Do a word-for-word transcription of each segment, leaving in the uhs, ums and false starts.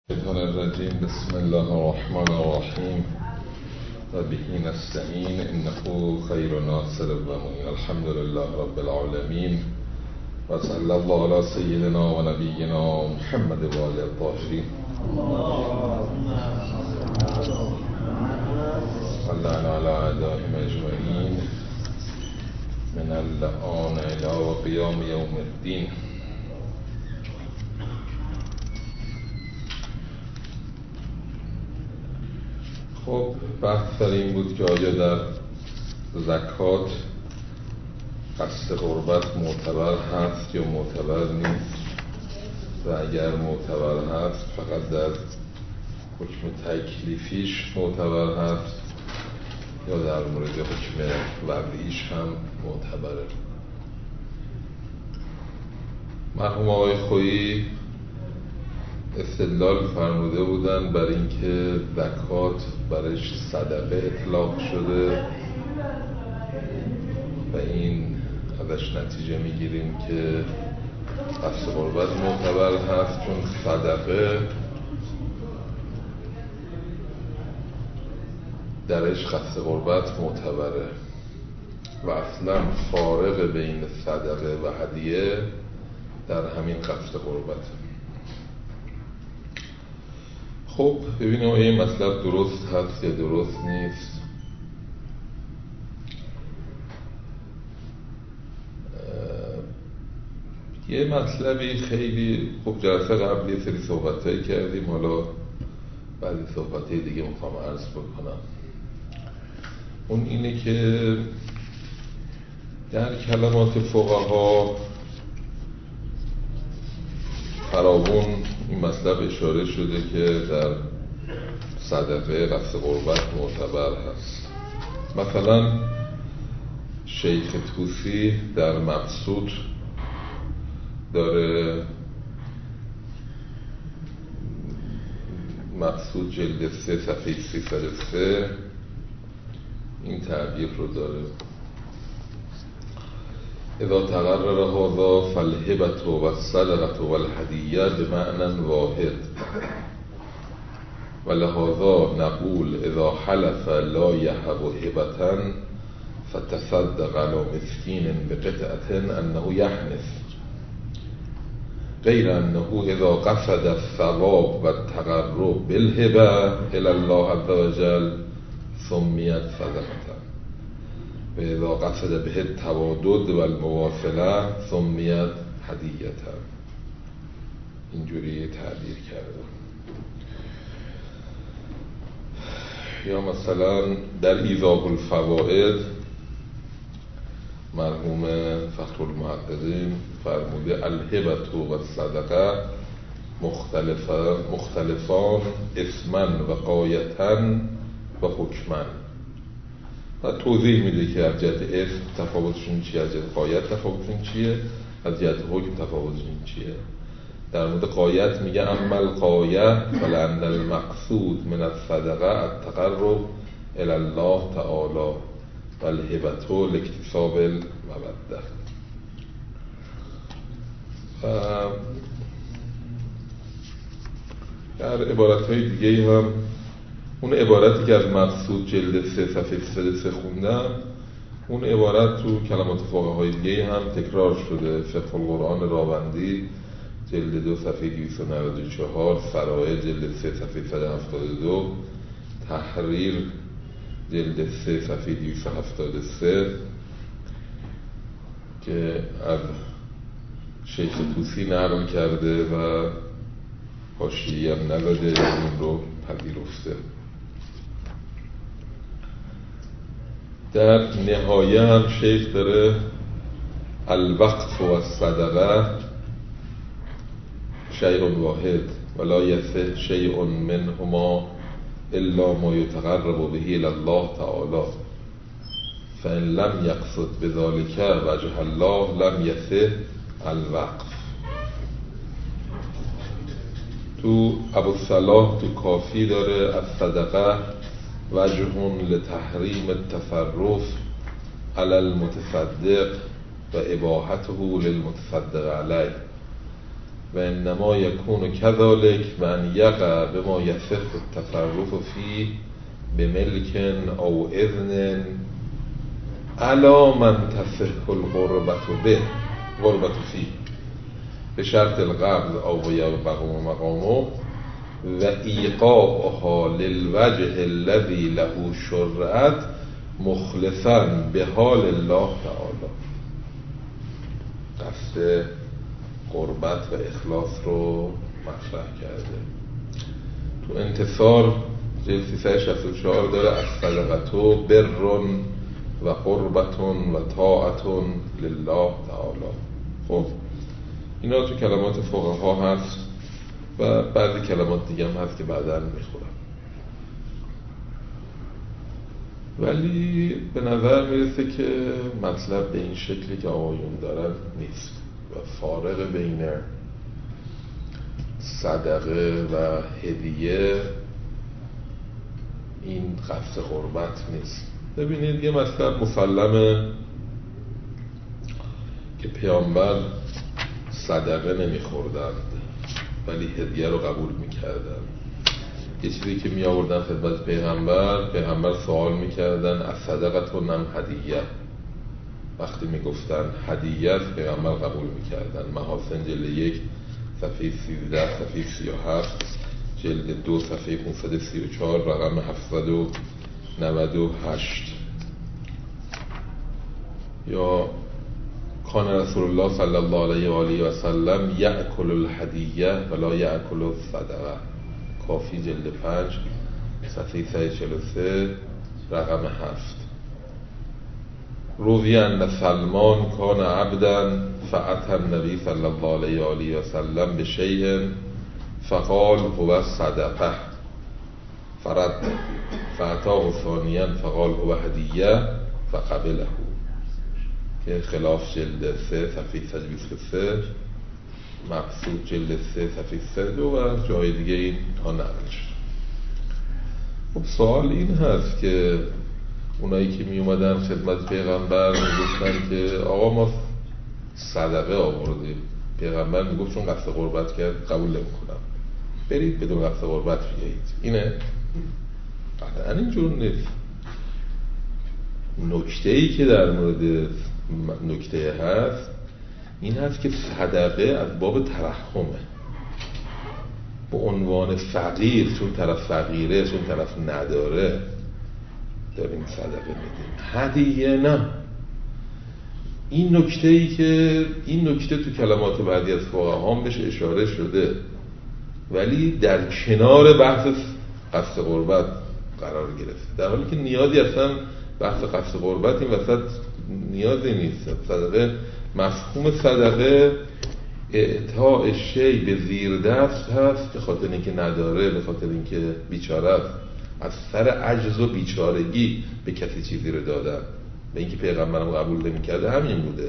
الشیطان الرجیم. بسم الله الرحمن الرحیم و به نستعین انه خیر ناصر و معین. الحمد لله رب العالمین و صلی الله علی سیدنا و نبینا محمد و آله الطاهرین. صلنا علی اعدائهم اجمعین من اللعان الی قیام یوم الدین. خب بحث در این بود که آیا در زکات قصد قربت معتبر هست یا معتبر نیست، و اگر معتبر هست فقط در حکم تکلیفیش معتبر هست یا در مورد حکم وضعیش هم معتبره. مرحوم آقای خویی استدلال فرموده بودن بر اینکه زکات برش صدقه اطلاق شده و این ازش نتیجه میگیریم که قصد قربت معتبر هست، چون صدقه درش قصد قربت معتبره و اصلا فارق بین صدقه و هدیه در همین قصد قربت. خب ببینیم آیا این مطلب درست هست یا درست نیست. یه مطلبی خیلی خوب جلسه قبل یه سری صحبتایی کردیم، حالا بعضی صحبتای دیگه میخوام عرض بکنم. اون اینه که در کلمات فقها فراوون این مطلب اشاره شده که در صدقه قصد قربت معتبر هست. مثلا شیخ طوسی در مبسوط داره، مبسوط جلد سه صفحه سیصد و سه این تعبیر رو داره: اذا تقرر هذا فالهبة والصدقة والهدیه بمعنى واحد ولهذا نقول اذا حلف لا يهب هبة فتصدق على مسكين بقطعة انه يحنث، غير انه اذا قصد الثواب والتقرب بالهبة الى الله عز وجل سميت صدقة و اذا قصد به التوادد و المواصله سمیت هدیه. اینجوری تعبیر کرده. یا مثلا در ایضاح الفوائد مرحوم فخر المحققین فرموده الهبة و الصدقه مختلفان اسما و غایة و حکما، و توضیح میده که از جهت اسم تفاوتشون چیه، از جهت غایت تفاوتشون چیه، از جهت حکم تفاوتشون چیه. در مورد غایت میگه اما الغایه فلان المقصود من الصدقه التقرب الی الله تعالی و الهبة لاکتساب الموده. در عبارتهای دیگه هم اون عبارتی که از مبسوط جلد سه صفحه سیصد و سه خوندم، اون عبارت تو کلمات فقهای دیگه هم تکرار شده. فقه القرآن راوندی جلد دو صفحه دویست و نود و چهار، فرائض جلد سه صفحه صد و هفتاد و دو، تحریر جلد سه صفحه دویست و هفتاد و سه که از شیخ طوسی نقل کرده و حاشیه‌ای هم نزده، این رو پذیرفته. در نهایه هم شیخ داره الوقف و الصدقه شیء واحد ولا یصح شیء منهما الا ما یتقرب به الی الله تعالی فان لم یقصد بذلك وجه الله لم یصح الوقف. تو ابوالصلاح تو کافی داره الصدقه وجه لتحریم التصرف علی المتصدق و اباحته للمتصدق علیه و انما یکون کذالک و ان یقع بما یصح التصرف فیه بملک او اذن علی من تصح القربة به قربة فیه به شرط القبض او یقوم مقامه و ایقاعها للوجه الذی له شرعت مخلصا به حال الله تعالی. قصد قربت و اخلاص رو مطرح کرده. تو انتصار جلد سیصد و شصت و چهار داره الصدقة بر و قربة و طاعة لله تعالی. خب اینا تو کلمات فقها هست و بعضی کلمات دیگه هم هست که بعداً میخورم، ولی به نظر میرسه که مطلب به این شکلی که آقایون دارن نیست و فارق بین صدقه و هدیه این قصد قربت نیست. ببینید یه مطلب مسلمه که پیامبر صدقه نمیخوردند ولی هدیه رو قبول میکردن. یه چیزی که می آوردن خدمت پیغمبر، پیغمبر سوال میکردن از صدقه نم هدیه. وقتی میگفتن هدیه پیغمبر قبول میکردن. محاسن جلد یک صفحه سیزده، صفحه سی و هفت، جلد دو صفحه پانصد و سی و چهار، رقم هفتصد و نود و هشت. یا کان رسول الله صلی الله علیه و آله و سلم یأکل الهدیه ولا یأکل الصدقه. کافی جلد پنج صفحه صد و چهل و سه، رقم هفت. روی ان سلمان کان عبدا فأتی النبی صلی الله علیه و آله و سلم بشیء فقال هو صدقه فرد فأتاه ثانیا فقال هو هدیه فقبله، که خلاف جلد سه صفحه صد و بیست و سه، مقصود جلد سه صفحه صد و دو و جای دیگه این ها نقل شد. خب سوال این هست که اونایی که می اومدن خدمت پیغمبر می گفتن که آقا ما صدقه آوردیم، پیغمبر می گفت چون قصد قربت کرد قبول نمی کنم، برید بدون قصد قربت بیایید. اینه؟ قطعا اینجور نیست. نکته ای که در مورد نکته هست این هست که صدقه از باب ترحمه، به عنوان فقیر، چون طرف فقیره، چون طرف نداره داریم صدقه میدیم. هدیه نه. این نکته ای که این نکته تو کلمات بعدی از فقها هم بهش اشاره شده، ولی در کنار بحث قصد قربت قرار گرفته، در حالی که نیازی اصلا بحث قصد قربت این وسط نیازی نیست. صدقه، مفهوم صدقه اعطاء شی به زیر دست هست، به خاطر اینکه نداره، به خاطر اینکه بیچاره است، از سر عجز و بیچارگی به کسی چیزی رو دادن. به اینکه پیغمبرم قبول نمی‌کرده همین بوده.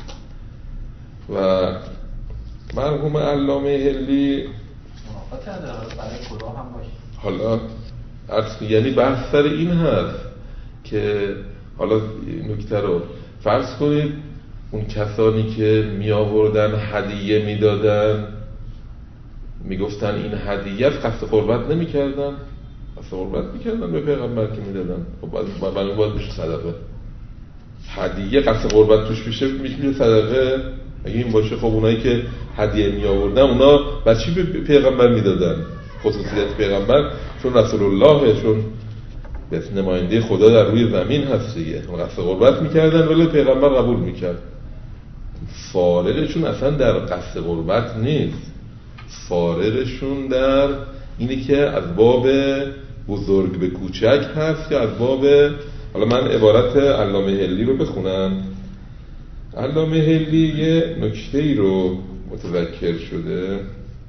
و مرحوم علامه هلی منافات نداره برای کلا هم باشه. حالا اصل یعنی بحث سر این هست که حالا نکته رو فرض کنید اون کسانی که می آوردن هدیه می دادن می گفتن این هدیه است، قصد قربت نمی کردن، قصد قربت می کردن به پیغمبر که می دادن. خب برای باید بشه صدقه. هدیه قصد قربت توش میشه میشه صدقه. اگه این باشه خب اونایی که هدیه می آوردن اونا بر چی به پیغمبر می دادن؟ خصوصیت پیغمبر چون رسول الله، چون به نماینده خدا در روی زمین هست دیگه، قصد قربت میکردن ولی پیغمبر قبول میکرد. فارغشون اصلا در قصد قربت نیست، فارغشون در اینی که از باب بزرگ به کوچک هست یا از باب، حالا من عبارت علامه هلی رو بخونم. علامه هلی یه نکته‌ای رو متذکر شده.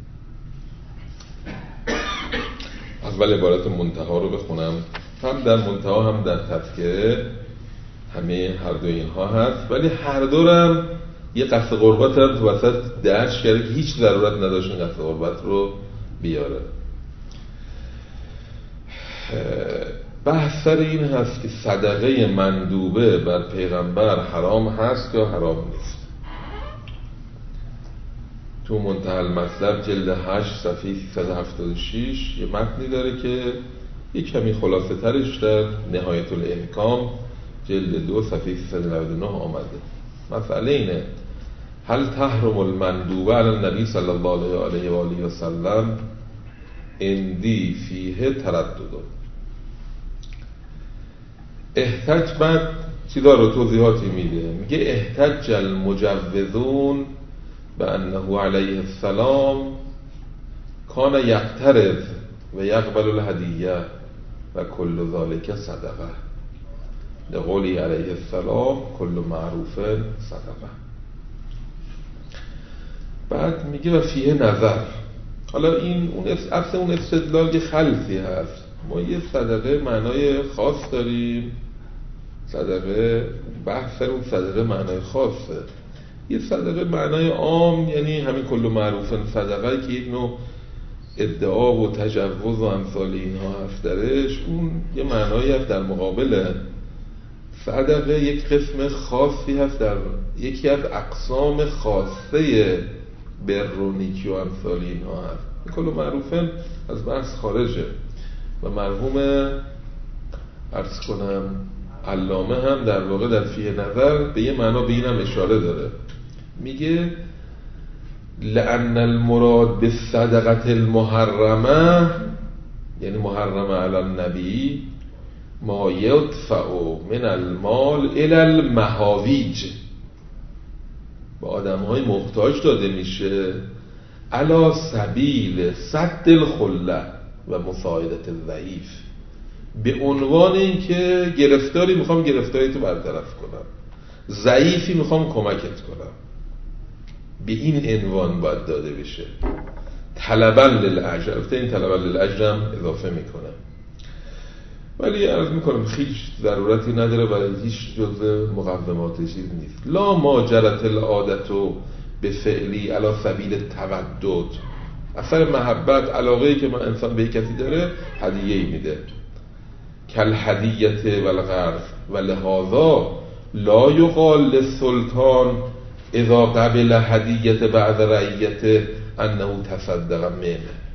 اول عبارت منتها رو بخونم، هم در منتها هم در تذکره همه هر دو اینها هست، ولی هر دو هم یه قصد قربت هم تو وسط درش کرده که هیچ ضرورت نداشت این قصد قربت رو بیاره. بحث سر این هست که صدقه مندوبه بر پیغمبر حرام هست یا حرام نیست. تو منتهی المطلب جلد هشت صفحه سیصد و هفتاد و شش یه متنی داره که یه کمی خلاصه ترش در نهایت الاحکام جلد دو صفحه سیصد و نود و نه آمده. مسئله اینه: هل تحرم المندوبه علی النبی صلی الله علیه و آله و سلم؟ اندی فیه تردد. احتج بعد چیزا رو توضیحاتی میده، میگه احتج المجوزون به انه علیه السلام کان یقترض و یقبل الهدیه و کل ذالک صدقه، لقولی علیه السلام کل معروف صدقه. بعد میگه و فیه نظر. حالا این اون اصل اون استدلال خلفی هست. ما یه صدقه معنای خاص داریم، صدقه بحث اون صدقه معنای خاصه. یه صدقه معنای عام یعنی همین کل معروف صدقه که یک نوع ادعا و تجوز و امثال اینها هست درش، اون یه معنایی هست. در مقابل صدقه یک قسم خاصی هست، در یکی از اقسام خاصه بر و نیکی و امثال اینها هست. کل معروفن از بحث خارجه و مرحوم عرض کنم علامه هم در واقع در فیه نظر به یه معنا به اینم اشاره داره. میگه لأن المراد بالصدقه المحرمه، یعنی محرمه علی النبی، ما یدفع من المال الی المحاویج، به آدم‌های محتاج داده میشه علی سبیل سد الخله و مساعدت الضعیف، به عنوان اینکه گرفتاری میخوام گرفتاری تو برطرف کنم، ضعیفی میخوام کمکت کنم، به این عنوان باید داده بشه. طلبا للاجر، البته این طلبا للاجر هم اضافه میکنم، ولی عرض میکنم هیچ ضرورتی نداره و هیچ جزء مقدمات چیز نیست. لا ما جرت العادتو به فعلی علی سبیل تودد، اثر محبت علاقه‌ای که من انسان به کسی داره هدیه‌ای میده، کل هدیت و الغرض و لهذا لا یقال للسلطان اذا قبل هدیت بعد رعیت انه تصدق منه.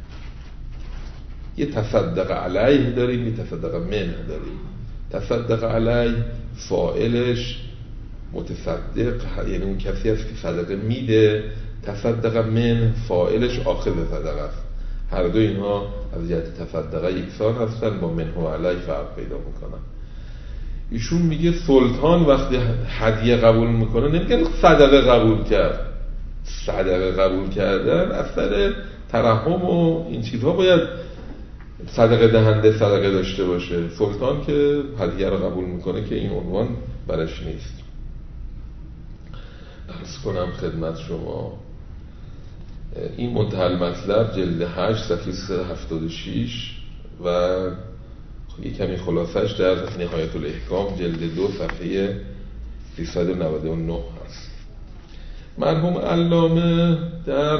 یه تصدق علیه داریم، یه تصدق منه داریم. تصدق علیه فاعلش متصدق، یعنی اون کسی هست که صدقه میده. تصدق من فاعلش آخذ صدقه است. هر دو اینها از جهت تصدقه یکسان هستن، با منه و علیه فرق پیدا میکنن. ایشون میگه سلطان وقتی هدیه قبول میکنه نمیگه صدقه قبول کرد. صدقه قبول کردن اثر ترحم و این چیزها باید صدقه دهنده صدقه داشته باشه. سلطان که هدیه رو قبول میکنه که این عنوان برش نیست. عرض کنم خدمت شما این منتهی المطلب جلد هشت صفحه سیصد و هفتاد و شش و یه کمی خلاصش در نهایت الاحکام جلد دو صفحه سیصد و نود و نه هست. مرحوم علامه در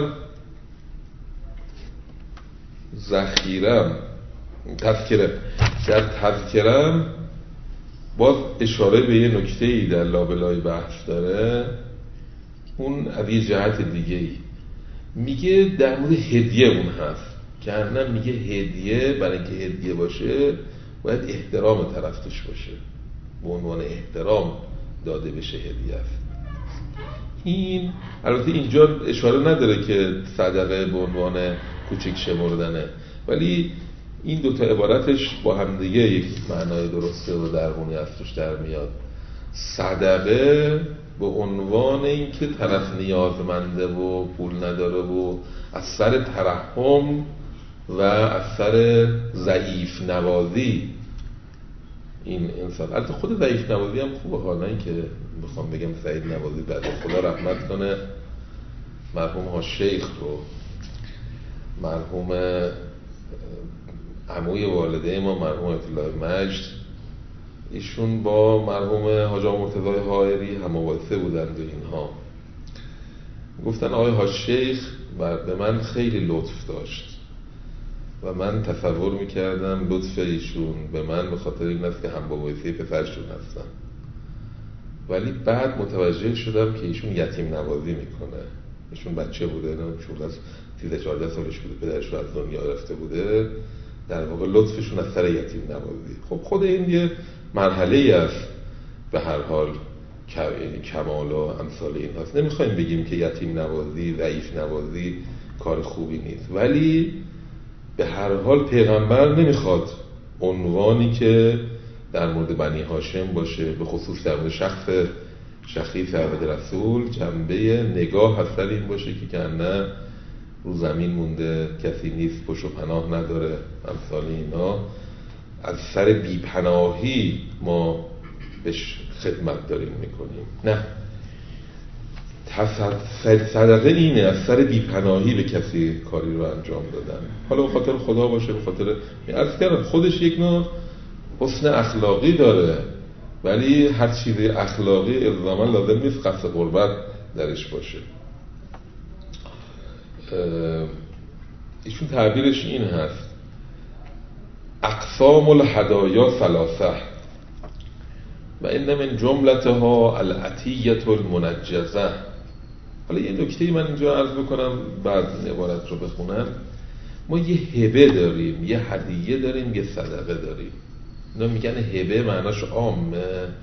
ذخیرم تذکره در تذکرم باز اشاره به یه نکته‌ای در لابلای بحث داره، اون از یه جهت دیگه‌ای میگه در مورد هدیه اون هست که نه میگه هدیه برای اینکه هدیه باشه باید احترام طرف توش باشه، به عنوان احترام داده بشه هدیه است. این البته اینجا اشاره نداره که صدقه به عنوان کوچک شمردنه، ولی این دوتا عبارتش با هم دیگه یک معنای درسته و درمونی از توش در میاد. صدقه به عنوان اینکه طرف نیازمنده و پول نداره و از سر ترحم و از سر ضعیف نوازی این انسان، البته خود ضعیف نوازی هم خوبه ها، نه اینکه بخوام بگم ضعیف نوازی بده. خدا رحمت کنه مرحوم ها شیخ رو، مرحوم عموی والده ما مرحوم آیت الله مجد، ایشون با مرحوم حاج آقا مرتضی حائری هم مباحثه بودند و اینها گفتن آقای حاج شیخ به من خیلی لطف داشت و من تصور میکردم لطف ایشون به من به خاطر این است که هم مباحثه پسرشون هستن، ولی بعد متوجه شدم که ایشون یتیم نوازی میکنه ایشون بچه بوده، شغل از سیزده چهارده سالش بوده، پدرش رو از دنیا رفته بوده، در واقع لطفشون از سر یتیم نوازی. خب خود این یه مرحله است به هر حال کمال و امثال این هست. نمیخوایم بگیم که یتیم نوازی، ضعیف نوازی کار خوبی نیست، ولی به هر حال پیغمبر نمیخواد عنوانی که در مورد بنی هاشم باشه، به خصوص در مورد شخص شخصی سرود رسول، جنبه نگاه از سر این باشه که کنه رو زمین مونده، کسی نیست، پشت و پناه نداره، امثال اینا. از سر بیپناهی ما بهش خدمت داریم میکنیم. نه، صدقه اینه از سر بیپناهی به کسی کاری رو انجام دادن، حالا به خاطر خدا باشه، به خاطر عرض کردم خودش یک نوع حسن اخلاقی داره، ولی هر چیز اخلاقی الزاما لازم نیست قصد قربت درش باشه. ایشون تعبیرش این هست: اقسام الهدایا ثلاثه و این من جملتها العطیة المنجزه. حالا یه نکته من اینجا عرض بکنم بعد این عبارت رو بخونم. ما یه هبه داریم، یه هدیه داریم، یه صدقه داریم. اینا میگن هبه معناش عامه،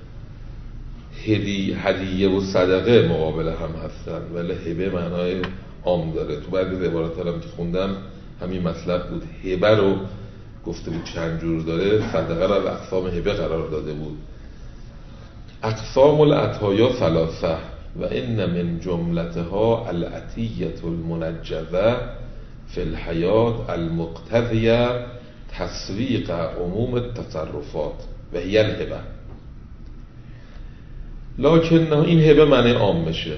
هدیه هدیه و صدقه مقابل هم هستن، ولی هبه معنای عام داره. تو بعضی عبارات هم که خوندم همین مطلب بود، هبه رو گفته بود چند جور داره، صدقه رو از اقسام هبه قرار داده بود. اقسام العطایا ثلاثه و ان من جملتها العطیة المنجزه فی الحیات المقتضیه تسویق عموم التصرفات و هی الهبه. لکن این هبه معنی عام میشه،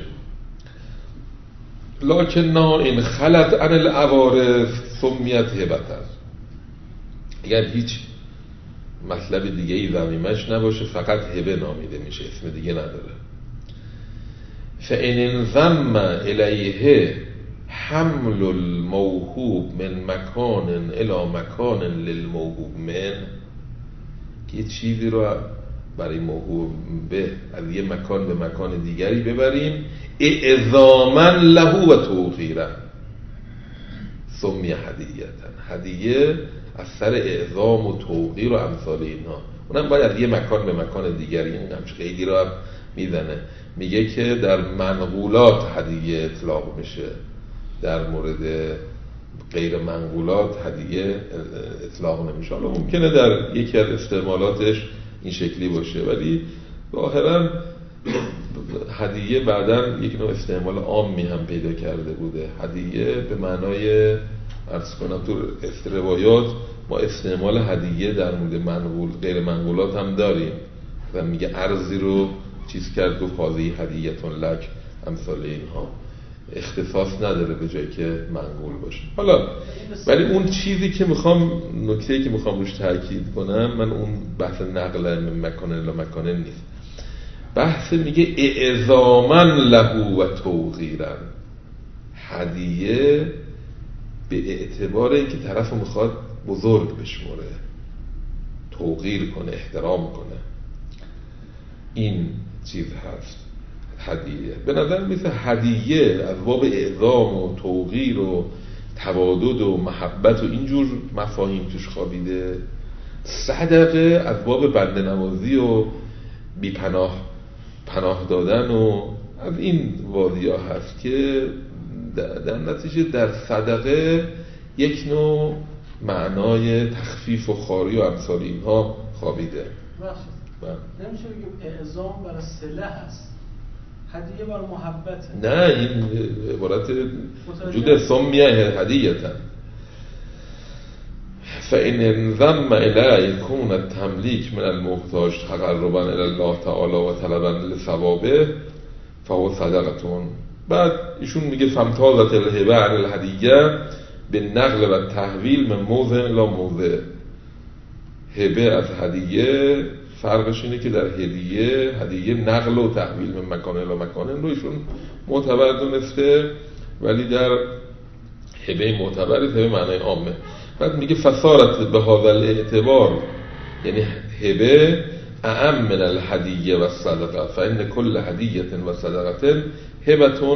لکن این خلط عن العوارض سمیت هبتا. اگر هیچ مطلب دیگه ای ضمیمش نباشه فقط هبه نامیده میشه، اسم دیگه نداره. فإن انضم الیه حمل الموهوب من مکان الی مکان للموهوب من، که یه چیزی رو برای موهوب به از یه مکان به مکان دیگری ببریم، اعظاما له و توقیرا سمی هدیه‌تن. هدیه از سر اعظام و توقیر و امثال اینها، اونم باید از یه مکان به مکان دیگری. این همچه خیلی رو هم میزنه، میگه که در منقولات هدیه اطلاق میشه، در مورد غیر منقولات هدیه اطلاق نمیشه. حالا ممکنه در یکی از استعمالاتش این شکلی باشه، ولی ظاهرا هدیه بعداً یک نوع استعمال عامی هم پیدا کرده بوده. هدیه به معنای عرض کنم تو روایات ما استعمال هدیه در مورد منقول غیر منقولات هم داریم، و میگه ارزی رو چیز کرد و حاضی هدیه‌تون لک، امثال اینها. اختصاص نداره به جایی که منقول باشه. حالا ولی اون چیزی که میخوام، نکته‌ای که میخوام روش تاکید کنم، من اون بحث نقل مکان الی مکان نیست، بحث میگه اعظاما له و توقیرا. هدیه به اعتبار اینکه طرف میخواد بزرگ بشمره، توقیر کنه، احترام کنه، این چیز هست هدیه. به نظر میسه هدیه از باب اعظام و توقیر و تودد و محبت و اینجور مفاهیم توش خوابیده. صدقه از باب بنده نوازی و بی پناه پناه دادن و از این واضی‌ها هست که در نتیجه در صدقه یک نوع معنای تخفیف و خاری و امثال اینها خوابیده. نمیشه بگیم اعظام برای صله هست، هدیه برای محبته. نه، این عبارت وجود سمیه هدیه‌تن. فإن انضم الیه کون التملیک من المحتاج تقربا الی الله تعالی و طلبا لثوابه فهو صدقتون. بعد ایشون میگه فامتازت الهبه عن الهدیه به نقل و تحویل من موضع الی موضع. هبه از هدیه فرقش اینه که در هدیه هدیه نقل و تحویل من مکان الی مکان رو ایشون معتبر دونسته، ولی در هبه معتبری هبه معنای عامه. بعد میگه فصارت به هذا الاعتبار، یعنی هبه اعم من الهدیه و صدقه، فان کل هدیه و صدقه هبتون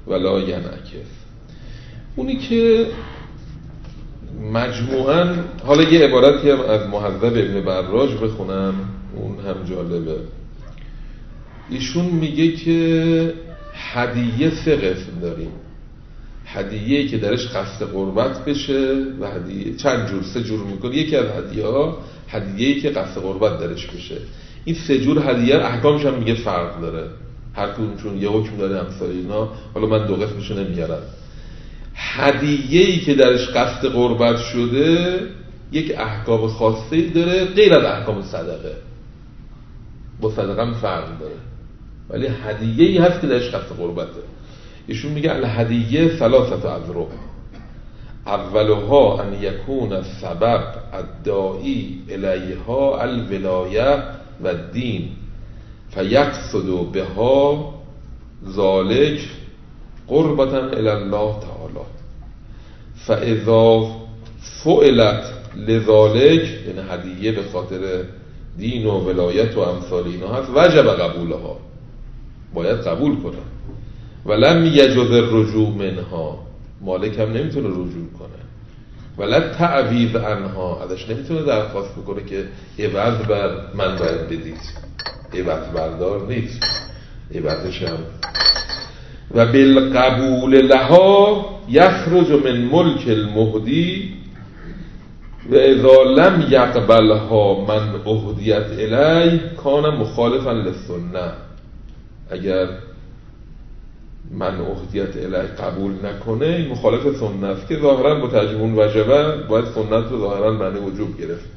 ولا ینعکس. اونی که مجموعاً، حالا یه عبارتی هم از مهذب ابن براج بخونم، اون هم جالبه. ایشون میگه که هدیه سه قسم داریم. هدیه‌ای که درش قصد قربت بشه و هدیه چند جور، سه جور میکنه. یکی از هدیه ها هدیه‌ای که قصد قربت درش بشه. این سه جور هدیه احکامش هم میگه فرق داره، هر کدومشون یه حکم داره امثال اینا. حالا من دو قسمشو نمیارم. هدیه‌ای که درش قصد قربت شده یک احکام خاصی داره غیر از احکام صدقه، با صدقه هم فرق داره، ولی هدیه‌ای هست که درش قصد قربته. ایشون میگه الهدیه ثلاثه اذرع، اولها ان یکون السبب الداعی الیها الولایه و الدین فیقصد بها ذلك قربة الی الله تعالی، فاذا فعلت لذلك، یعنی هدیه به خاطر دین و ولایت و امثال اینا هست، وجب قبولها، باید قبول کنه. ولم یجوز الرجوع منها، مالک هم نمیتونه رجوع کنه. ولا تعویض عنها، ازش نمیتونه درخواست بکنه که عوض بر من باید بدید، عوض بردار نیست، عوضش هم. و بالقبول لها یخرج من ملک المهدی و اذا لم یقبلها من اهدیت الی کان مخالفا للسنه. اگر من اهدیت الی قبول نکنه این مخالف سنت است، که ظاهرا با ترجمه وجبه باید سنت رو ظاهرا معنی وجوب گرفت.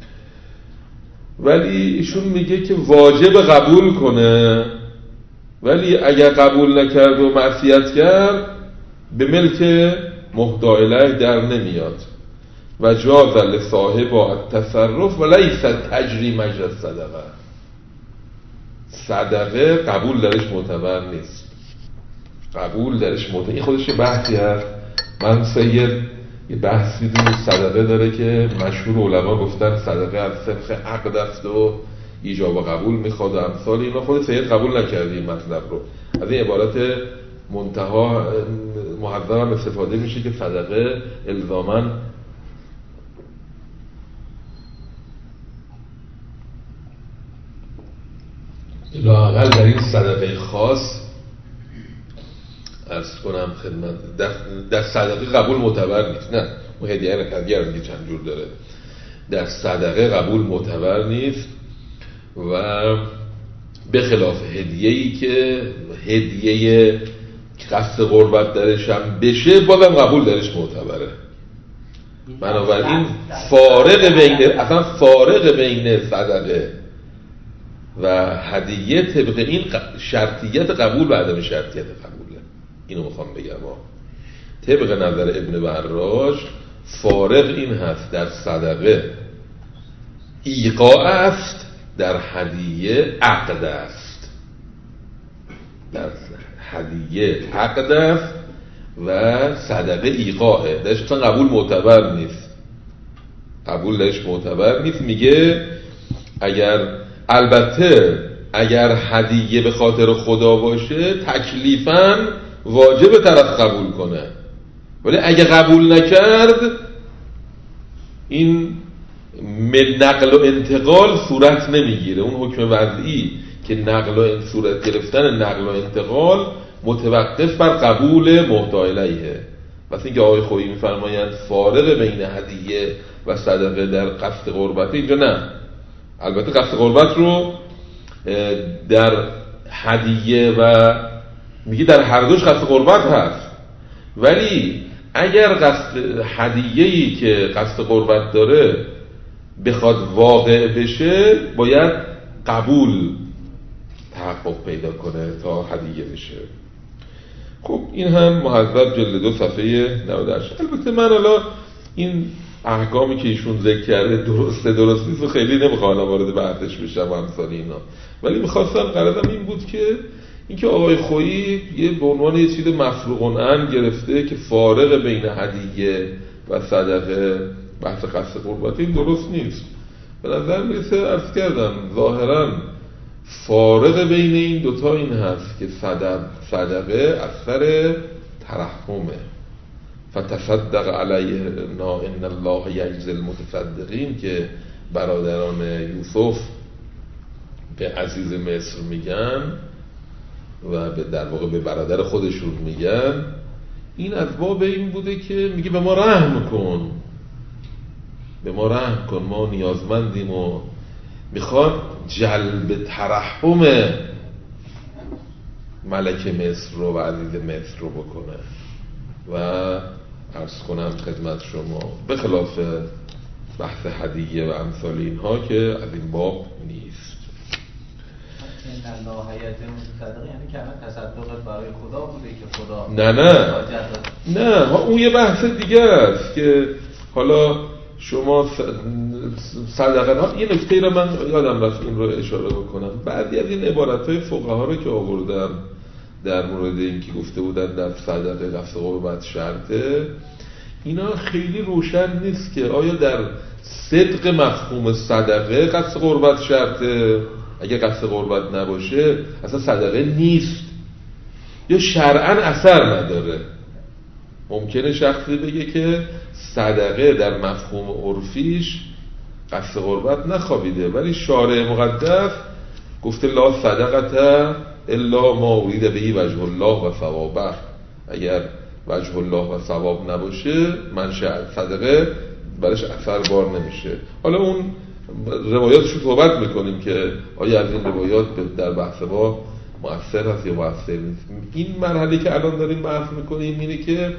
ولی ایشون میگه که واجب قبول کنه، ولی اگر قبول نکرد و معصیت کرد به ملک مهدا الیه در نمیاد. و جاز لصاحب التصرف و لیس تجری مجرى الصدقه، صدقه قبول درش معتبر نیست، قبول درش معتبر. این خودش بحثی هست. من سید یه بحثی دو صدقه داره که مشهور علما گفتن صدقه از سبخ عقد است و ایجاب و قبول میخواد و امثال اینا. خود سید قبول نکرده این مطلب رو. از این عبارت منتها محذب هم استفاده میشه که صدقه الزاماً لااقل در این صدقه خاص عرض کنم خدمت، در, در صدقه قبول معتبر نیست. نه اون هدیه نکردیه هم چند جور داره. در صدقه قبول معتبر نیست و به خلاف هدیه‌ای که هدیه قصد قربت درش هم بشه بازم قبول درش معتبره. بنابراین فارق بین، اصلا فارق بین صدقه و هدیه طبق این شرطیت قبول و عدم شرطیت قبوله. اینو میخوام بگم ها. طبق نظر ابن براج فارق این هست، در صدقه ایقاع است، در هدیه عقد است. در هدیه عقد است و صدقه ایقاعه، درش اصلا قبول معتبر نیست، قبول درش معتبر نیست. میگه اگر البته اگر هدیه به خاطر خدا باشه تکلیفاً واجب طرف قبول کنه، ولی اگه قبول نکرد این نقل و انتقال صورت نمیگیره. اون حکم وضعی که نقل و صورت گرفتن نقل و انتقال متوقف بر قبول مهدا الیه. واسه اینکه آقای خویی میفرمایند فارق بین هدیه و صدقه در قصد قربت، اینجا نه. البته قصد قربت رو در هدیه و میگه در هر دوش قصد قربت هست، ولی اگر قصد هدیه‌ای که قصد قربت داره بخواد واقع بشه باید قبول تحقق پیدا کنه تا هدیه بشه. خب این هم مهذب جلد دو صفحه نود و هشت. البته من الان این احکامی که ایشون ذکر کرده درسته درست نیست و خیلی نمیخوام وارد بحثش بشم و امثال اینا، ولی میخواستم قرارم این بود که اینکه آقای خویی یه به عنوان یه چیز مفروغ عن گرفته که فارق بین هدیه و صدقه بحث قصد قربت، این درست نیست. به نظر میرسه عرض کردم ظاهرا فارق بین این دوتا این هست که صدقه اثر ترحمه. فتصدق علینا ان الله یجزی المتصدقین که برادران یوسف به عزیز مصر میگن و به در واقع به برادر خودشون میگن، این از باب این بوده که میگه به ما رحم کن، به ما رحم کن، ما نیازمندیم و میخواد جلب ترحم ملک مصر رو و عزیز مصر رو بکنه. و عرض کنم خدمت شما به خلاف بحث هدیه و امثال اینها که از این باب نیست. این الله یجزی المتصدقین یعنی که الان تصدق برای خدا بوده که خدا نه نه نه اون یه بحث دیگه است که حالا شما صدقه ها. یه نکته رو من یادم رفت این رو اشاره بکنم. بعضی از این عبارت‌های فقها رو که آوردم در مورد این که گفته بودن در صدقه قصد قربت شرطه، اینا خیلی روشن نیست که آیا در صدق مفهوم صدقه قصد قربت شرطه، اگه قصد قربت نباشه اصلا صدقه نیست، یا شرعاً اثر نداره. ممکنه شخصی بگه که صدقه در مفهوم عرفیش قصد قربت نخوابیده، ولی شارع مقدس گفته لا صدقه الا ما ارید به وجه الله و ثوابه. اگر وجه الله و ثواب نباشه منشأ صدقه برش اثر بار نمیشه. حالا اون روایاتش رو صحبت میکنیم که آیا از این روایات در بحث ما مؤثر هست یا مؤثر نیست. این مرحله که الان داریم بحث میکنیم اینه که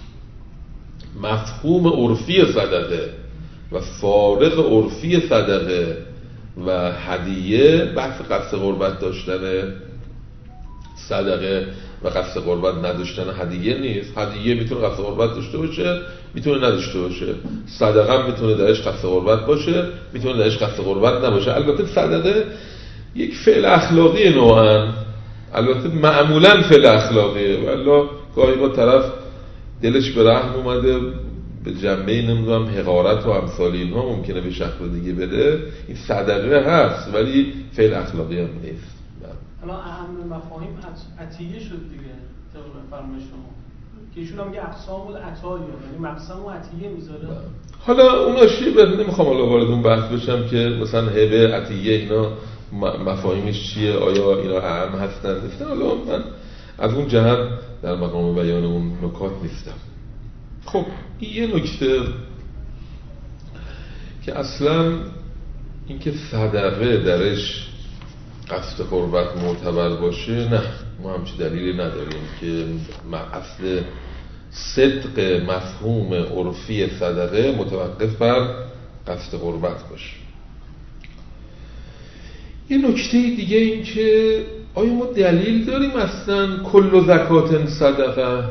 مفهوم عرفی صدقه و فارق عرفی صدقه و هدیه بحث قصد قربت داشتن صدقه و قصد قربت نداشتن هدیه نیست. هدیه میتونه قصد قربت داشته باشه، میتونه نداشته باشه. صدقه هم میتونه درش قصد قربت باشه، میتونه درش قصد قربت نباشه. البته صدقه یک فعل اخلاقی نوعاً، البته معمولاً فعل اخلاقیه، والله گاهی با طرف دلش به رحم اومده به جنبه نمیدونم حقارت و امثال اینها ممکنه به شکل دیگه بده، این صدقه هست ولی فعل اخلاقی هم نیست. الان اهم مفاهیم عطیه شد دیگه طبق فرمایش شما که ایشون هم میگه اقسام العطایا، یعنی مقسم و عطیه میذاره. حالا اونا شیء نمیخوام حالا وارد اون بحث بشم که مثلا هبه عطیه اینا مفاهیمش چیه، آیا اینا اهم هستن نیستن. حالا من از اون جهت در مقام بیان اون نکات نیستم. خب این یه نکته که اصلا اینکه صدقه درش قصد قربت معتبر باشه، نه ما همچی دلیلی نداریم که اصل صدق مفهوم عرفی صدقه متوقف بر قصد قربت باشه. یه نکته دیگه این که آیا ما دلیل داریم اصلا کل زکات صدقه،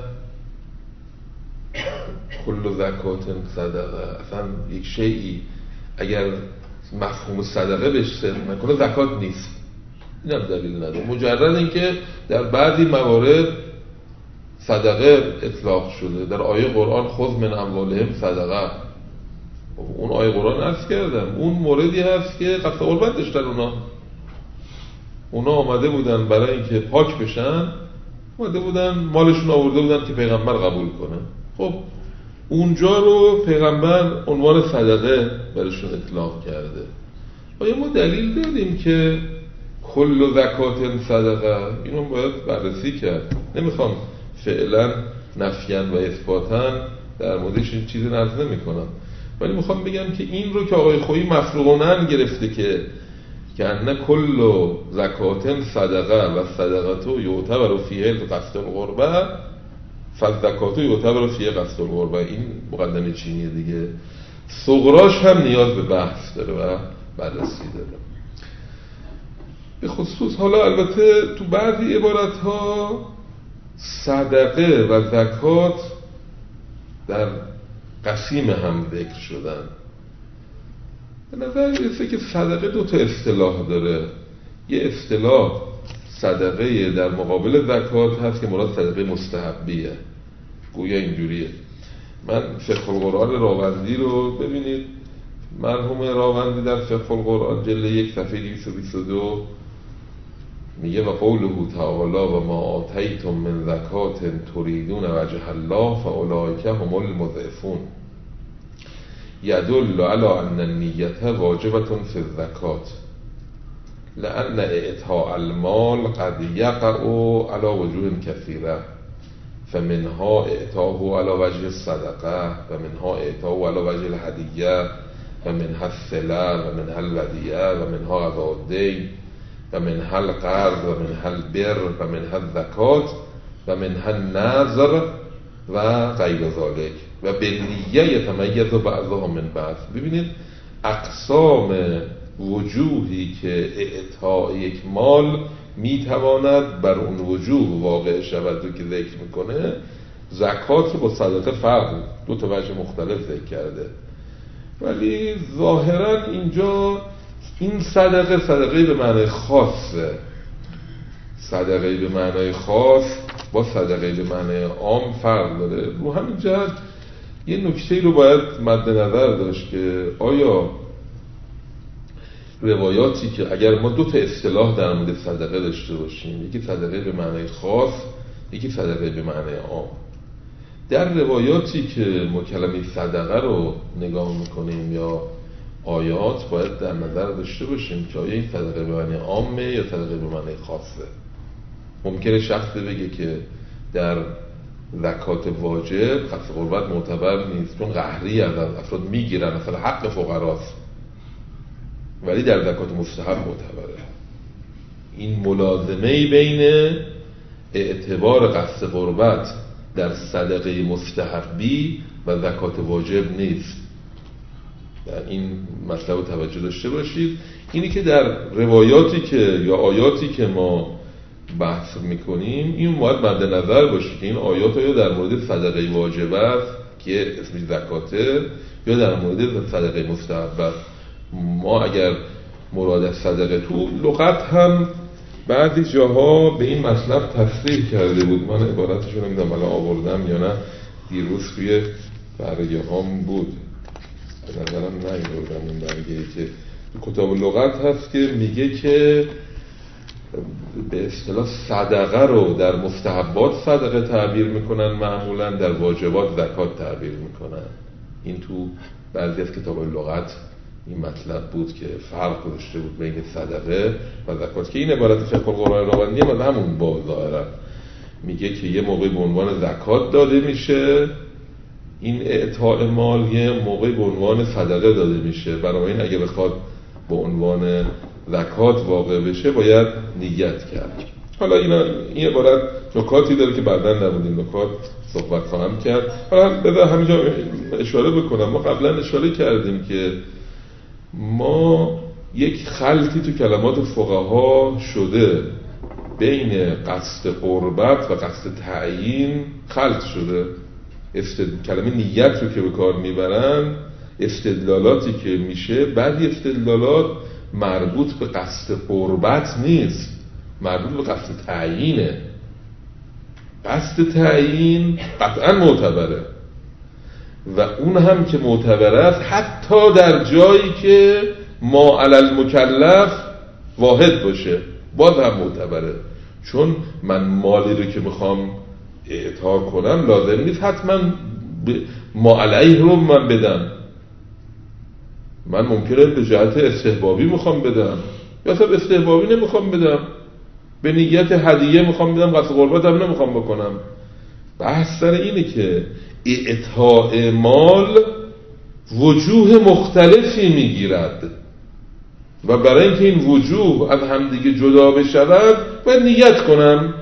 کل زکات صدقه اصلا یک شیئی اگر مفهوم صدقه بهش صدق نکنه زکات نیست، این هم دلیل نداره. مجرد این که در بعضی موارد صدقه اطلاق شده در آیه قرآن خذ من اموالهم صدقه، اون آیه قرآن عرض کردم اون موردی هست که قصد قربت داشتن، اونا اونا آمده بودن برای اینکه پاک بشن، آمده بودن مالشون آورده بودن که پیغمبر قبول کنه. خب اونجا رو پیغمبر عنوان صدقه برشون اطلاق کرده. آیا ما دلیل داریم که کل زکات صدقه؟ اینو باید بررسی کرد. نمیخوام فعلا نفیاً و اثباتاً در موردش این چیزی نرز نمی کنم، ولی میخوام بگم که این رو که آقای خویی مفروغانه گرفته که که نه کل زکات صدقه و صدقتو یعتبر فیه قصد القربه فالزکاتو یعتبر فیه قصد القربه. این مقدمه چینیه دیگه، صغراش هم نیاز به بحث داره و بررسی داره. به خصوص حالا البته تو بعضی عبارت ها صدقه و زکات در قسیم هم ذکر شدن. به نظر میرسه که صدقه دو تا اصطلاح داره. یه اصطلاح صدقه در مقابل زکات هست که مراد صدقه مستحبیه، گویا اینجوریه. من فقه القرآن راوندی رو ببینید، مرحوم راوندی در فقه القرآن جلد یک صفحه دویست و بیست و دو میگه و قوله تعالی و ما آتیتم من زکات تریدون وجه الله فاولئک هم المضعفون یدل علی ان النیة واجبة فی الزکات لأن اعطاء المال قد یقع على وجوه کثیره فمنها اعطاؤه على وجه الصدقه و منها اعطاؤه على وجه الهدیه و منها الصلة و منها الودیعه و منها قضاء الدین و منها القرض و منها البر و منها الزکات و منها النذر و غیر ذلک و بالنیه یتمیز بعضها من بعض. ببینید اقسام وجوهی که اعطاء یک مال میتواند بر اون وجوه واقع شود رو که ذکر میکنه، زکات با صدقه فرق دو تا وجه مختلف ذکر کرده، ولی ظاهرا اینجا این صدقه صدقه به معنی خاصه، صدقه به معنی خاص با صدقه به معنی عام فرق داره. رو همین جهت یه نکته رو باید مد نظر داشت که آیا روایاتی که اگر ما دو تا اصطلاح در مورد صدقه داشته باشیم، یکی صدقه به معنی خاص، یکی صدقه به معنی عام، در روایاتی که ما کلمه صدقه رو نگاه میکنیم یا آیات باید در نظر داشته باشیم که آیا این صدقه به معنی عامه یا صدقه به معنی خاصه. ممکنه شخص بگه که در زکات واجب قصد قربت معتبر نیست چون قهری از افراد میگیرن، مثلا حق فقراست، ولی در زکات مستحب معتبره. این ملازمه بین اعتبار قصد قربت در صدقه مستحبی و زکات واجب نیست. در این مطلب توجه داشته باشید. اینی که در روایاتی که یا آیاتی که ما بحث میکنیم این باید مد نظر باشه که این آیات یا در مورد صدقه واجب است که اسمش زکاته یا در مورد صدقه مستحب است. ما اگر مراد از صدقه تو لغت هم بعضی جاها به این مطلب تصریح کرده بود، من عبارتشو نمیدونم الان آوردم یا نه، دیروز توی برگه هم بود، به نظرم نیاوردم این برگه‌ای که تو کتاب لغت هست که میگه که به اصطلاح صدقه رو در مستحبات صدقه تعبیر میکنن، معمولا در واجبات زکات تعبیر میکنن. این تو بعضی از کتاب لغت این مطلب بود که فرق گذاشته بود بین صدقه و زکات، که این عبارت فقه القرآن راوندی هم همون باب ظاهرا میگه که یه موقع به عنوان زکات داده میشه این اعطاء مال، یه موقع به عنوان صدقه داده میشه. بنابراین اگه بخواد به عنوان زکات واقع بشه باید نیت کرد. حالا اینا این عبارت نکاتی داره که بعداً در مورد این نکات صحبت خواهم کرد. حالا بذار همینجا اشاره بکنم، ما قبلا اشاره کردیم که ما یک خلطی تو کلمات فقها شده بین قصد قربت و قصد تعیین خلط شده. استد... کلمه نیت رو که به کار میبرن، استدلالاتی که میشه، بعضی استدلالات مربوط به قصد قربت نیست، مربوط به قصد تعیینه. قصد تعیین قطعا معتبره و اون هم که معتبر است حتی در جایی که ما علی المکلف واحد باشه باز هم معتبره، چون من مالی رو که میخوام اعطا کنم لازم نیست حتما ما علیه رو من بدم. من ممکنه به جهت استحبابی میخوام بدم یا اصلا استحبابی نمیخوام بدم، به نیت هدیه میخوام بدم، قصد قربت هم نمیخوام بکنم. بحث سر اینه که اعطاء مال وجوه مختلفی میگیرد و برای اینکه این وجوه از همدیگه جدا بشود باید نیت کنم.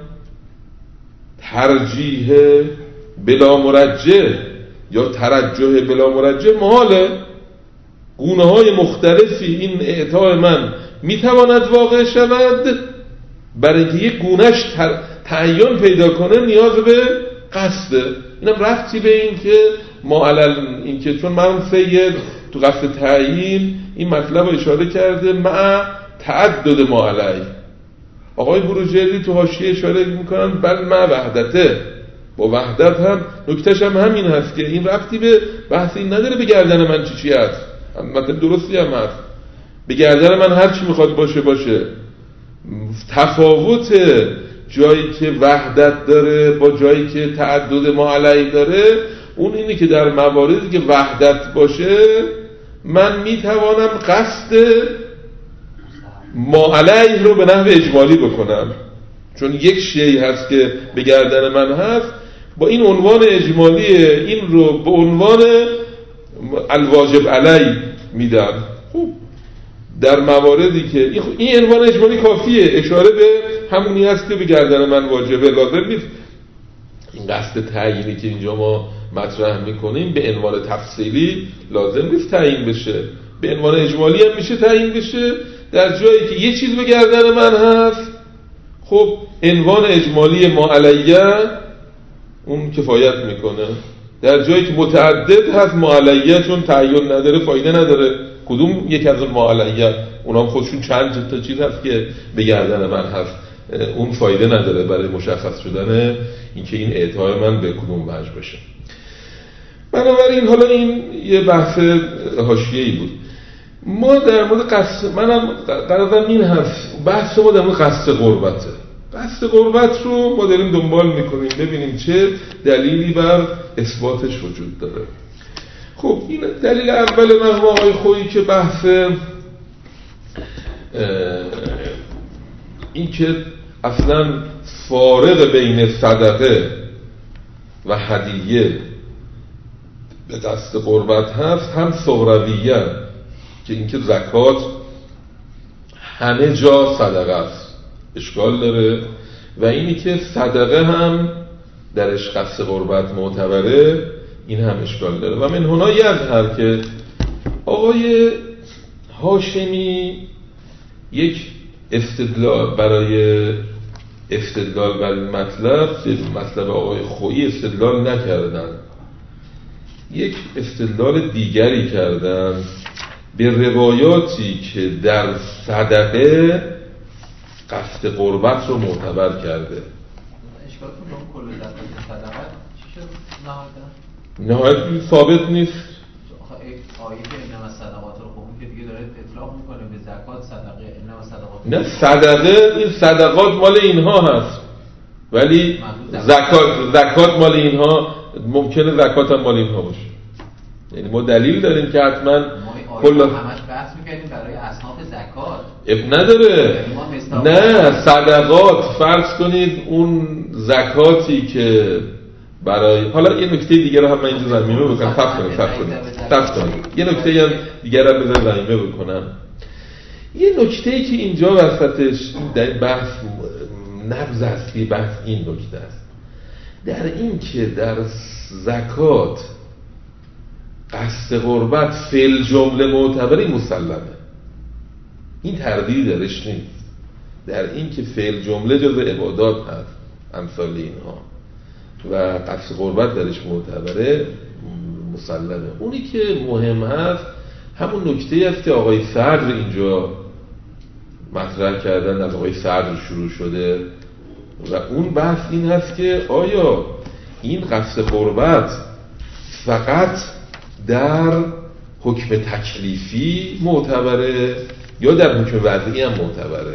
ترجیح بلا مرجح یا ترجح بلا مرجح محاله. گونه های مختلفی این اعطاء من میتواند واقع شود، برای اینکه یک گونهش تعین پیدا کنه نیاز به قصده. اینم رفتی به این که ما علل این که چون من سید تو قصد تعیین این مطلب رو اشاره کرده مع تعدد ما علی. آقای بروجردی تو حاشیه اشاره میکنن بل مع وحدته، با وحدت هم نکتهش هم همین هست که این رفتی به بحث این نداره به گردن من چی چی هست، مطلب درستی هم هست، به گردن من هر چی میخواد باشه باشه. تفاوت جایی که وحدت داره با جایی که تعدد ما علیه داره اون اینه که در مواردی که وحدت باشه من میتوانم قصد ما علیه رو به نحو اجمالی بکنم، چون یک شیئی هست که به گردن من هست، با این عنوان اجمالی این رو به عنوان الواجب علی میدم. خوب در مواردی که این عنوان اجمالی کافیه، اشاره به همونی هست که به گردن من واجبه، لازم نیست این قصد تعیینی که اینجا ما مطرح میکنیم به عنوان تفصیلی لازم نیست تعیین بشه، به عنوان اجمالی هم میشه تعیین بشه. در جایی که یه چیز به گردن من هست خب عنوان اجمالی ما علیه اون کفایت میکنه. در جایی که متعدد هست ما علیه چون تعیین نداره فایده نداره. کدوم یک از اون ما علیه اونا هم خودشون چند تا چیز هست که به گردن من هست، اون فایده نداره برای مشخص شدن اینکه این اعطای من به کدوم وجه بشه. بنابراین حالا این یه بحث حاشیه‌ای بود. ما در مورد قصد منم قرارم این هست بحث ما در مورد قصد قربته. قصد قربت رو ما داریم دنبال میکنیم ببینیم چه دلیلی بر اثباتش وجود داره. خب این دلیل اول مرحوم آقای خویی که بحث این که اصلا فارق بین صدقه و هدیه به قصد قربت هست، هم صغرویه که اینکه زکات همه جا صدقه است اشکال داره، و اینی که صدقه هم درش قصد قربت معتبره این هم اشکال داره. و من هنا یظهر که آقای هاشمی یک استدلال برای استدلال بر این مطلب مطلب آقای خویی استدلال نکردن، یک استدلال دیگری کردن به روایاتی که در صدقه قصد قربت رو معتبر کرده. اشکالتون به اون کل زکات صدقه چی شد؟ نهایت نهایت ثابت نیست. آیه که اینما صدقات رو خوبون که دیگه داره اطلاق میکنه به زکات صدقه اینما صدقات. نه صدقه این صدقات مال اینها هست ولی زکات زکات مال اینها ممکنه زکات هم مال اینها باشه. یعنی ما دلیل داریم که حتما کلا همش بحث می‌کردیم برای اصناف زکات اب نداره. نه صدقات فرض کنید اون زکاتی که برای حالا یه نکته دیگه رو هم من اینجا زمینه بکنم صف کنید صف کنید صف کنید یه نکته هم دیگه رو بذار زمینه بکنم. یه نکته‌ای که اینجا وسطش در این بحث نبض هستی بحث این نکته است، در این که در زکات قصد قربت فی جمله معتبری مسلمه، این تردید درش نیست، در این که فی جمله جز عبادات هست امثال اینها و قصد قربت درش معتبره مسلمه. اونی که مهم هست همون نکته است که آقای صدر اینجا مطرح کردن، از آقای صدر شروع شده و اون بحث این هست که آیا این قصد قربت فقط در حکم تکلیفی معتبره یا در حکم وضعی هم معتبره؟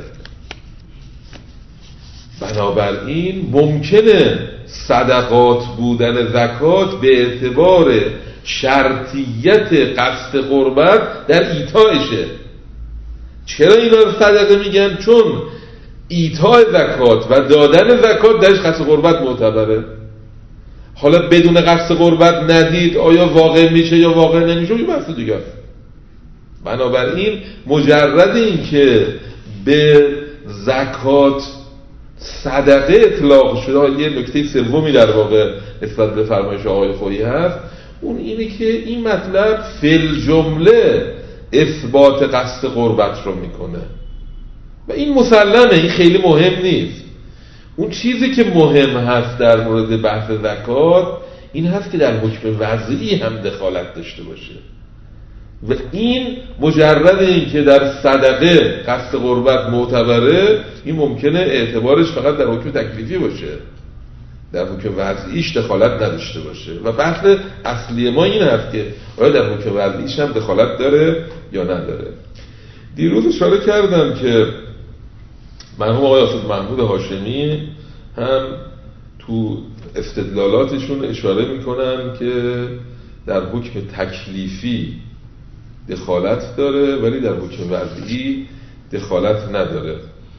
بنابراین ممکنه صدقات بودن زکات به اعتبار شرطیت قصد قربت در ایتایشه. چرا اینا رو صدقه میگن؟ چون ایتای زکات و دادن زکات درش قصد قربت معتبره. حالا بدون قصد قربت ندید آیا واقع میشه یا واقع نمیشه یه بحث دیگه است. بنابراین مجرد این که به زکات صدقه اطلاق شده، یه نکته سومی در واقع نسبت به فرمایش آقای خویی هست، اون اینه که این مطلب فی الجمله اثبات قصد قربت رو میکنه و این مسلمه، این خیلی مهم نیست. اون چیزی که مهم هست در مورد بحث زکات این هست که در حکم وضعی هم دخالت داشته باشه و این مجرد این که در صدقه قصد قربت معتبره این ممکنه اعتبارش فقط در حکم تکلیفی باشه، در حکم وضعیش دخالت نداشته باشه و بحث اصلی ما این هست که آیا در حکم وضعیش هم دخالت داره یا نداره. دیروز اشاره کردم که مرحوم آقای آصف محمود هاشمی هم تو استدلالاتشون اشاره میکنن که در حکم تکلیفی دخالت داره ولی در حکم وضعی دخالت نداره.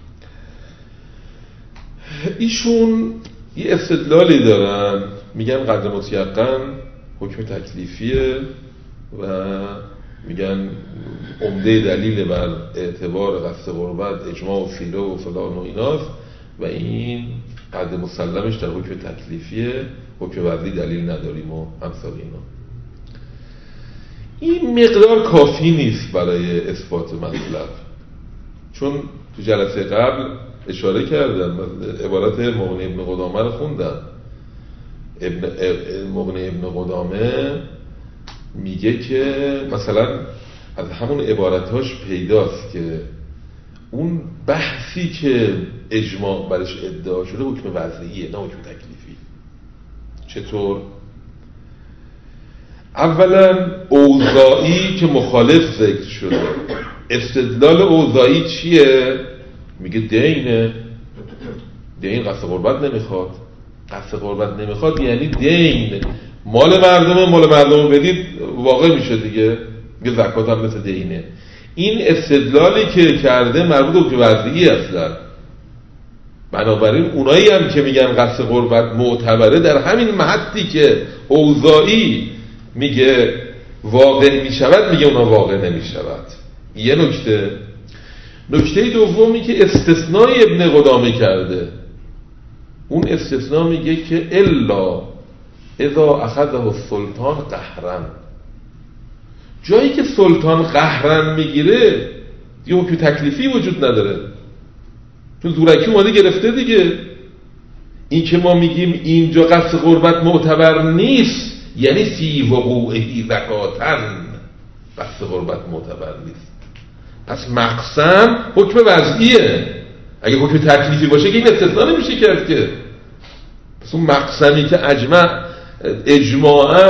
ایشون یه استدلالی دارن، میگن قدر متیقن حکم تکلیفیه و میگن عمده دلیل بر اعتبار قصد قربت اجماع و سیره و فلان و ایناست و این قدر مسلمش در حکم تکلیفیه، حکم وضعی دلیل نداریم و امثال اینا. این مقدار کافی نیست برای اثبات مطلب، چون تو جلسه قبل اشاره کردم، عبارت مغنی ابن قدامه رو خوندم. ابن مغنی ابن قدامه میگه که مثلا از همون عبارتاش پیداست که اون بحثی که اجماع برش ادعا شده حکم وضعیه نه حکم تکلیفی. چطور؟ اولا اوضاعی که مخالف ذکر شده، استدلال اوضاعی چیه؟ میگه دینه، دین قصد قربت نمیخواد. قصد قربت نمیخواد یعنی دین مال مردمه، مال مردمه بدید واقع میشه دیگه، میگه زکات هم مثل دینه. این استدلالی که کرده مربوط به وضعی اصلا. بنابراین اونایی هم که میگن قصد قربت معتبره در همین محطی که اوضاعی میگه واقع میشود میگه اونا واقع نمیشود. یه نکته. نکته دومی که استثنای ابن قدامه کرده، اون استثناء میگه که الا اذا اخذه السلطان قهرن. جایی که سلطان قهرن میگیره یه حکم تکلیفی وجود نداره، چون زورکی اومده گرفته دیگه. این که ما میگیم اینجا قصد قربت معتبر نیست یعنی فی وقوعه زکاتن قصد قربت معتبر نیست. پس مقسم حکم وضعیه. اگه حکم تکلیفی باشه که این استثناء نمیشه کرد که. پس اون مقسمی که اجماع اجماعاً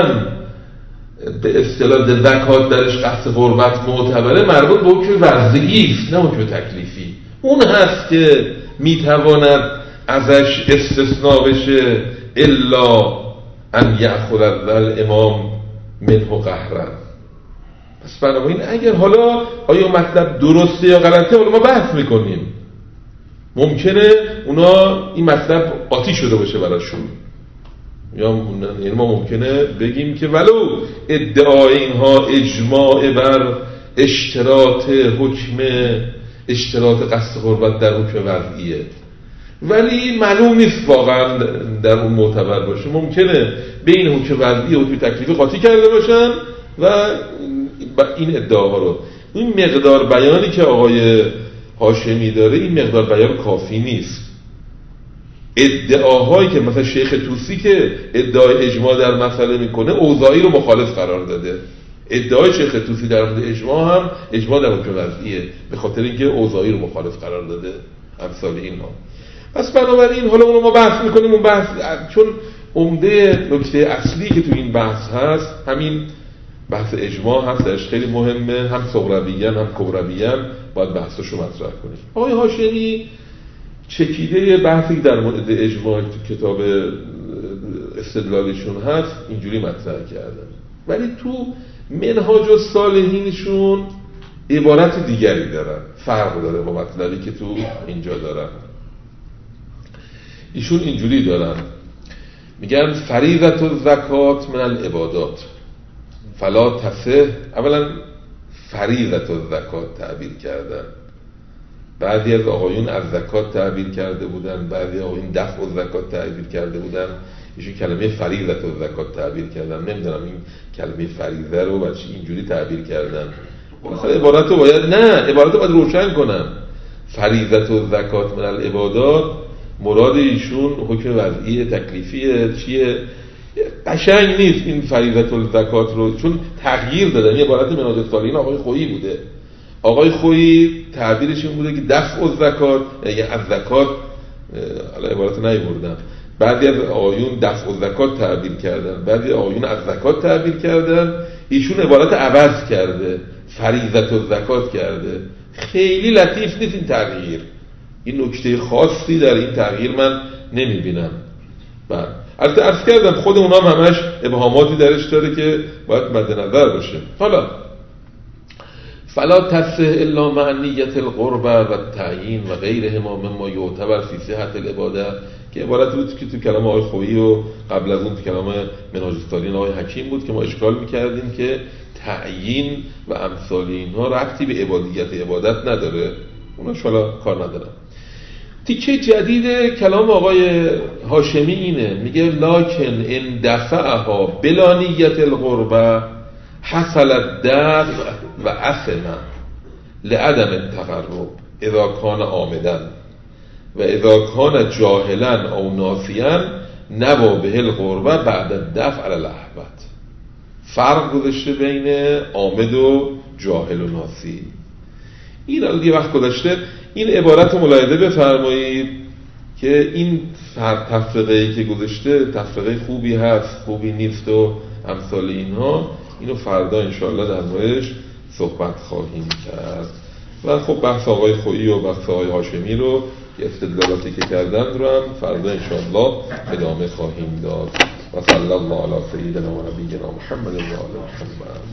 به اصطلاح زکات درش قصد قربت معتبره مربوط به حکم وضعی است نه حکم تکلیفی. اون هست که میتواند ازش استثناء بشه الا ان یأخذ الامام منه قهرا. پس بنابراین اگر حالا آیا مطلب درسته یا غلطه حالا ما بحث میکنیم، ممکنه اونا این مطلب قاطی شده باشه براشون، یا یعنی ما ممکنه بگیم که ولو ادعای اینها اجماع بر اشتراط حکم اشتراط قصد قربت در حکم وضعیه ولی معلوم نیست واقعا در اون معتبر باشه. ممکنه بین حکم وضعی و حکم تکلیفی قاطی کرده باشن و این ادعاها رو، این مقدار بیانی که آقای هاشمی داره این مقدار بیان کافی نیست. ادعاهایی که مثلا شیخ طوسی که ادعای اجماع در مسئله میکنه اوضاعی رو مخالف قرار داده. ادعای شیخ طوسی در مورد اجماع هم اجماع در حکم وضعیه به خاطر اینکه اوضاعی رو مخالف قرار داده. امثال اینها. پس بنابراین حالا اونو ما بحث میکنیم، اون بحث چون عمده نکته اصلی که تو این بحث هست همین بحث اجماع هست، درش خیلی مهمه، هم صغرویان هم کبرویان باید بحثشو مطرح کنیم. آقای هاشمی چکیده بحثی در مورد اجماع تو کتاب استدلالشون هست اینجوری مطرح کردن، ولی تو منهاج الصالحینشون عبارت دیگری دارن، فرق داره با مطلبی که تو اینجا دارن. ایشون اینجوری دارن میگن فریضة الزکات من العبادات فلا تصح. اولا فریضة الزکات تعبیر کردن، بعضی از آقایون از زکات تعبیر کرده بودن، بعضی آقایون دفع الزکات تعبیر کرده بودن، ایشون کلمه فریضة الزکات تعبیر کردن. نمیدونم این کلمه فریضه رو بچه اینجوری تعبیر کردن، مثلا عبارت رو باید نه عبارت رو باید روشن کنم. فریضة الزکات من العبادات مراد ایشون حکم وضعی تکلیفیه چیه؟ قشنگ نیست این فریضة الزکات رو، چون تغییر دادن. یه عبارت منهاج الصالحین آقای خویی بوده، آقای خویی تعبیرش این بوده که دفع الزکات یعنی از زکات، حالا عبارت نیاوردم، بعضی از آقایون دفع الزکات تعبیر کردن، بعضی آقایون از زکات تعبیر کردن، ایشون عبارت عوض کرده فریضة الزکات کرده. خیلی لطیف نیست این تغییر، این نکته خاصی در این تغییر من نمیبینم. بله البته عرض کردم خود اونا هم همش ابهاماتی درش داره که باید مد نظر باشه. حالا فلا تصح الا مع نیت القربه و تعیین و غیرهما مما یعتبر فی صحت العباده، که عبارتی بود که تو کلام آقای خویی و قبل از اون تو کلام منهاج السالکین آقای حکیم بود که ما اشکال میکردیم که تعیین و امثال اینها ربطی به عبادیت عبادت نداره، اوناش حالا کار ندارم. تیکه جدید کلام آقای هاشمی اینه، میگه لکن ان دفعها بلا نیت القربه حصل الدفع و اثما لعدم التقرب اذا کان عامدا و اذا کان جاهلا او ناسیا نوا به القربه بعد الدفع علی الاحوط. فرق گذاشته بین عامد و جاهل و ناسی. این الان یه وقت گذاشته این عبارت رو ملاحظه بفرمایید که این تفرقه‌ای که گذاشته تفرقه خوبی هست خوبی نیست و امثال اینها، اینو فردا انشاءالله در موردش صحبت خواهیم کرد. و خب بحث آقای خویی و بحث آقای هاشمی رو که استدلالاتی که کردن رو هم فردا انشاءالله ادامه خواهیم داد. و صلی الله علی سیدنا و نبینا محمد و آل محمد.